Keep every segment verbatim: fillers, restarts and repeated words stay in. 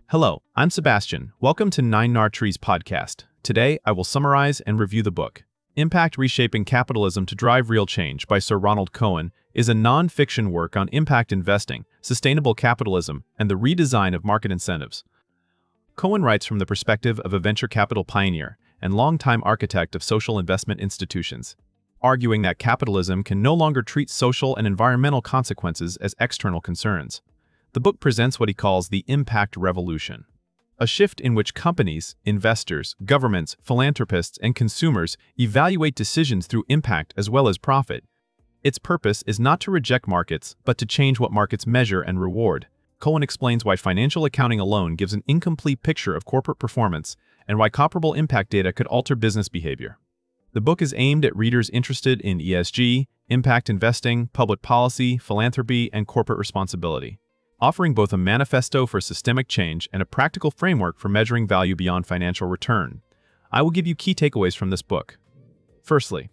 Hello, I'm Sebastian. Welcome to Nine Nar Trees podcast. Today, I will summarize and review the book. Impact Reshaping Capitalism to Drive Real Change by Sir Ronald Cohen is a non-fiction work on impact investing, sustainable capitalism, and the redesign of market incentives. Cohen writes from the perspective of a venture capital pioneer and longtime architect of social investment institutions, arguing that capitalism can no longer treat social and environmental consequences as external concerns. The book presents what he calls the impact revolution, a shift in which companies, investors, governments, philanthropists, and consumers evaluate decisions through impact as well as profit. Its purpose is not to reject markets, but to change what markets measure and reward. Cohen explains why financial accounting alone gives an incomplete picture of corporate performance and why comparable impact data could alter business behavior. The book is aimed at readers interested in E S G, impact investing, public policy, philanthropy, and corporate responsibility, offering both a manifesto for systemic change and a practical framework for measuring value beyond financial return. I will give you key takeaways from this book. Firstly,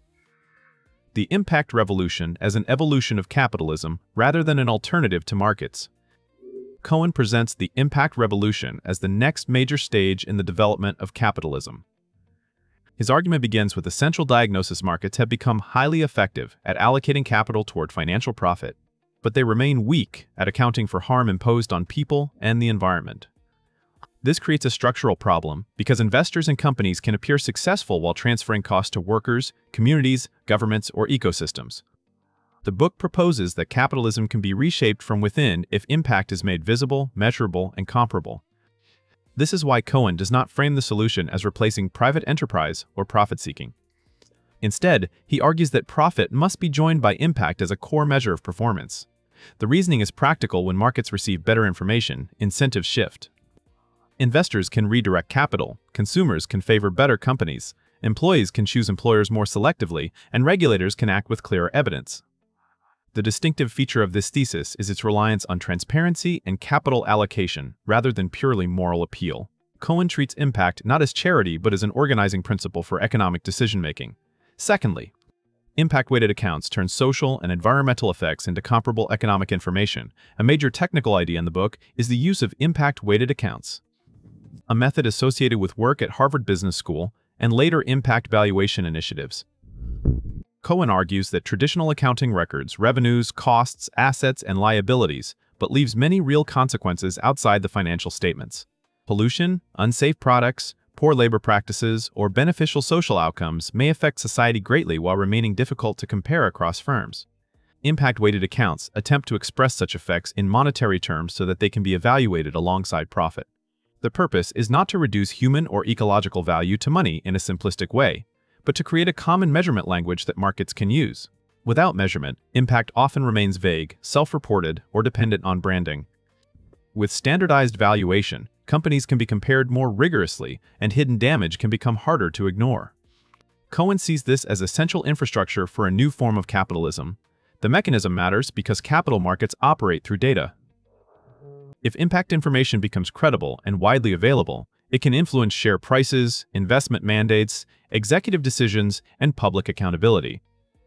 the impact revolution as an evolution of capitalism rather than an alternative to markets. Cohen presents the impact revolution as the next major stage in the development of capitalism. His argument begins with the central diagnosis: markets have become highly effective at allocating capital toward financial profit, but they remain weak at accounting for harm imposed on people and the environment. This creates a structural problem because investors and companies can appear successful while transferring costs to workers, communities, governments, or ecosystems. The book proposes that capitalism can be reshaped from within if impact is made visible, measurable, and comparable. This is why Cohen does not frame the solution as replacing private enterprise or profit-seeking. Instead, he argues that profit must be joined by impact as a core measure of performance. The reasoning is practical. When markets receive better information, incentives shift. Investors can redirect capital, consumers can favor better companies, employees can choose employers more selectively, and regulators can act with clearer evidence. The distinctive feature of this thesis is its reliance on transparency and capital allocation rather than purely moral appeal. Cohen treats impact not as charity but as an organizing principle for economic decision-making. Secondly, impact-weighted accounts turn social and environmental effects into comparable economic information. A major technical idea in the book is the use of impact-weighted accounts, a method associated with work at Harvard Business School and later impact valuation initiatives. Cohen argues that traditional accounting records revenues, costs, assets, and liabilities, but leaves many real consequences outside the financial statements. Pollution, unsafe products, poor labor practices, or beneficial social outcomes may affect society greatly while remaining difficult to compare across firms. Impact-weighted accounts attempt to express such effects in monetary terms so that they can be evaluated alongside profit. The purpose is not to reduce human or ecological value to money in a simplistic way, but to create a common measurement language that markets can use. Without measurement, impact often remains vague, self-reported, or dependent on branding. With standardized valuation, companies can be compared more rigorously, and hidden damage can become harder to ignore. Cohen sees this as essential infrastructure for a new form of capitalism. The mechanism matters because capital markets operate through data. If impact information becomes credible and widely available, it can influence share prices, investment mandates, executive decisions, and public accountability.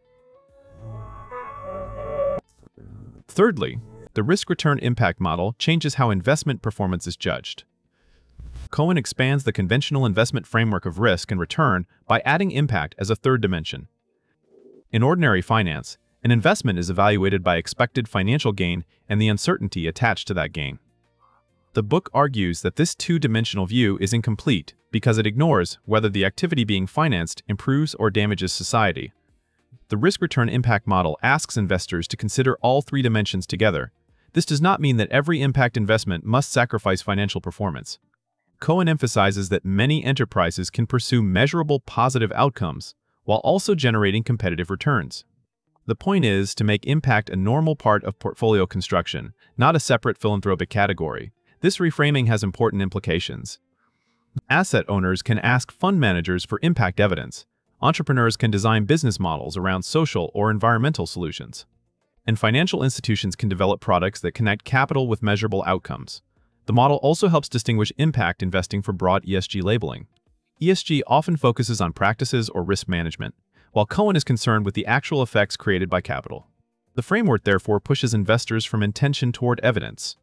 Thirdly, the risk-return impact model changes how investment performance is judged. Cohen expands the conventional investment framework of risk and return by adding impact as a third dimension. In ordinary finance, an investment is evaluated by expected financial gain and the uncertainty attached to that gain. The book argues that this two-dimensional view is incomplete because it ignores whether the activity being financed improves or damages society. The risk-return impact model asks investors to consider all three dimensions together. This does not mean that every impact investment must sacrifice financial performance. Cohen emphasizes that many enterprises can pursue measurable positive outcomes while also generating competitive returns. The point is to make impact a normal part of portfolio construction, not a separate philanthropic category. This reframing has important implications. Asset owners can ask fund managers for impact evidence. Entrepreneurs can design business models around social or environmental solutions. And financial institutions can develop products that connect capital with measurable outcomes. The model also helps distinguish impact investing from broad E S G labeling. E S G often focuses on practices or risk management, while Cohen is concerned with the actual effects created by capital. The framework therefore pushes investors from intention toward evidence.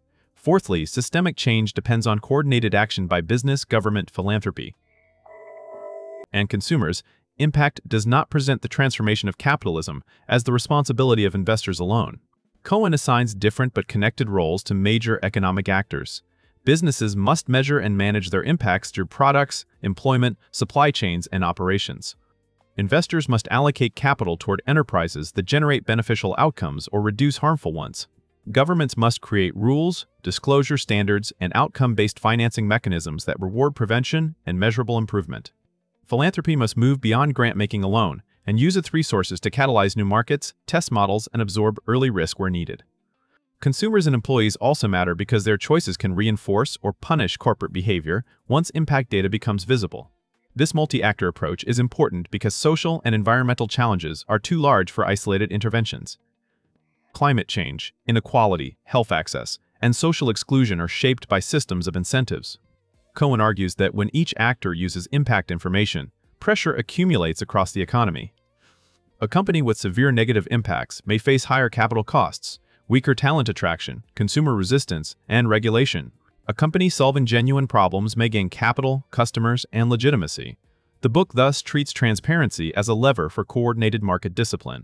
Fourthly, systemic change depends on coordinated action by business, government, philanthropy, and consumers. Impact does not present the transformation of capitalism as the responsibility of investors alone. Cohen assigns different but connected roles to major economic actors. Businesses must measure and manage their impacts through products, employment, supply chains, and operations. Investors must allocate capital toward enterprises that generate beneficial outcomes or reduce harmful ones. Governments must create rules, disclosure standards, and outcome-based financing mechanisms that reward prevention and measurable improvement. Philanthropy must move beyond grant-making alone and use its resources to catalyze new markets, test models, and absorb early risk where needed. Consumers and employees also matter because their choices can reinforce or punish corporate behavior once impact data becomes visible. This multi-actor approach is important because social and environmental challenges are too large for isolated interventions. Climate change, inequality, health access, and social exclusion are shaped by systems of incentives. Cohen argues that when each actor uses impact information, pressure accumulates across the economy. A company with severe negative impacts may face higher capital costs, weaker talent attraction, consumer resistance, and regulation. A company solving genuine problems may gain capital, customers, and legitimacy. The book thus treats transparency as a lever for coordinated market discipline.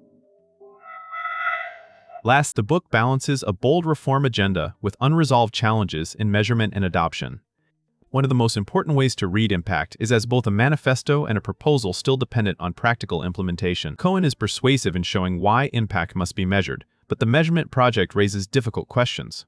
Last, the book balances a bold reform agenda with unresolved challenges in measurement and adoption. One of the most important ways to read Impact is as both a manifesto and a proposal still dependent on practical implementation. Cohen is persuasive in showing why impact must be measured, but the measurement project raises difficult questions.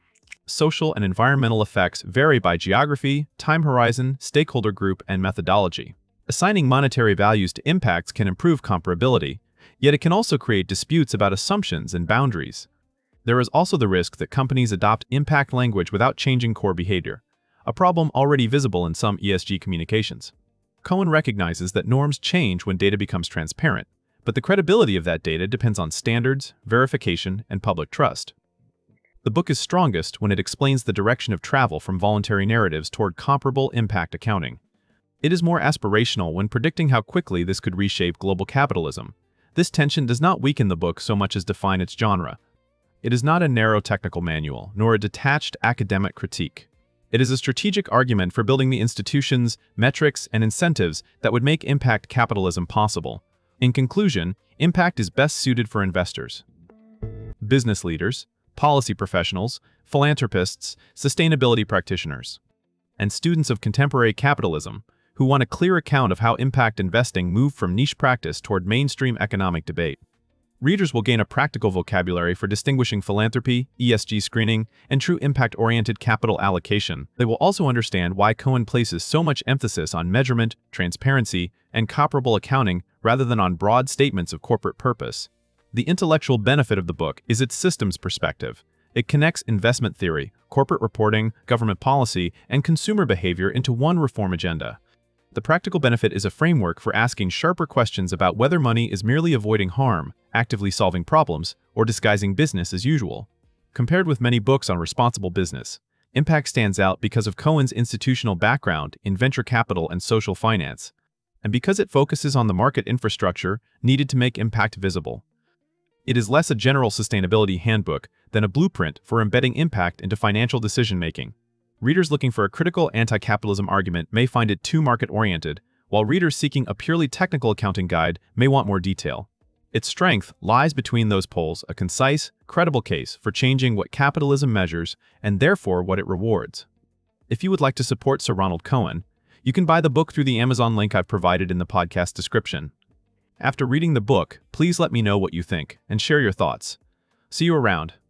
Social and environmental effects vary by geography, time horizon, stakeholder group, and methodology. Assigning monetary values to impacts can improve comparability, yet it can also create disputes about assumptions and boundaries. There is also the risk that companies adopt impact language without changing core behavior, a problem already visible in some E S G communications. Cohen recognizes that norms change when data becomes transparent, but the credibility of that data depends on standards, verification, and public trust. The book is strongest when it explains the direction of travel from voluntary narratives toward comparable impact accounting. It is more aspirational when predicting how quickly this could reshape global capitalism. This tension does not weaken the book so much as define its genre. It is not a narrow technical manual, nor a detached academic critique. It is a strategic argument for building the institutions, metrics, and incentives that would make impact capitalism possible. In conclusion, impact is best suited for investors, business leaders, policy professionals, philanthropists, sustainability practitioners, and students of contemporary capitalism who want a clear account of how impact investing moved from niche practice toward mainstream economic debate. Readers will gain a practical vocabulary for distinguishing philanthropy, E S G screening, and true impact-oriented capital allocation. They will also understand why Cohen places so much emphasis on measurement, transparency, and comparable accounting rather than on broad statements of corporate purpose. The intellectual benefit of the book is its systems perspective. It connects investment theory, corporate reporting, government policy, and consumer behavior into one reform agenda. The practical benefit is a framework for asking sharper questions about whether money is merely avoiding harm, actively solving problems, or disguising business as usual. Compared with many books on responsible business, Impact stands out because of Cohen's institutional background in venture capital and social finance, and because it focuses on the market infrastructure needed to make impact visible. It is less a general sustainability handbook than a blueprint for embedding impact into financial decision-making. Readers looking for a critical anti-capitalism argument may find it too market-oriented, while readers seeking a purely technical accounting guide may want more detail. Its strength lies between those poles, a concise, credible case for changing what capitalism measures and therefore what it rewards. If you would like to support Sir Ronald Cohen, you can buy the book through the Amazon link I've provided in the podcast description. After reading the book, please let me know what you think and share your thoughts. See you around.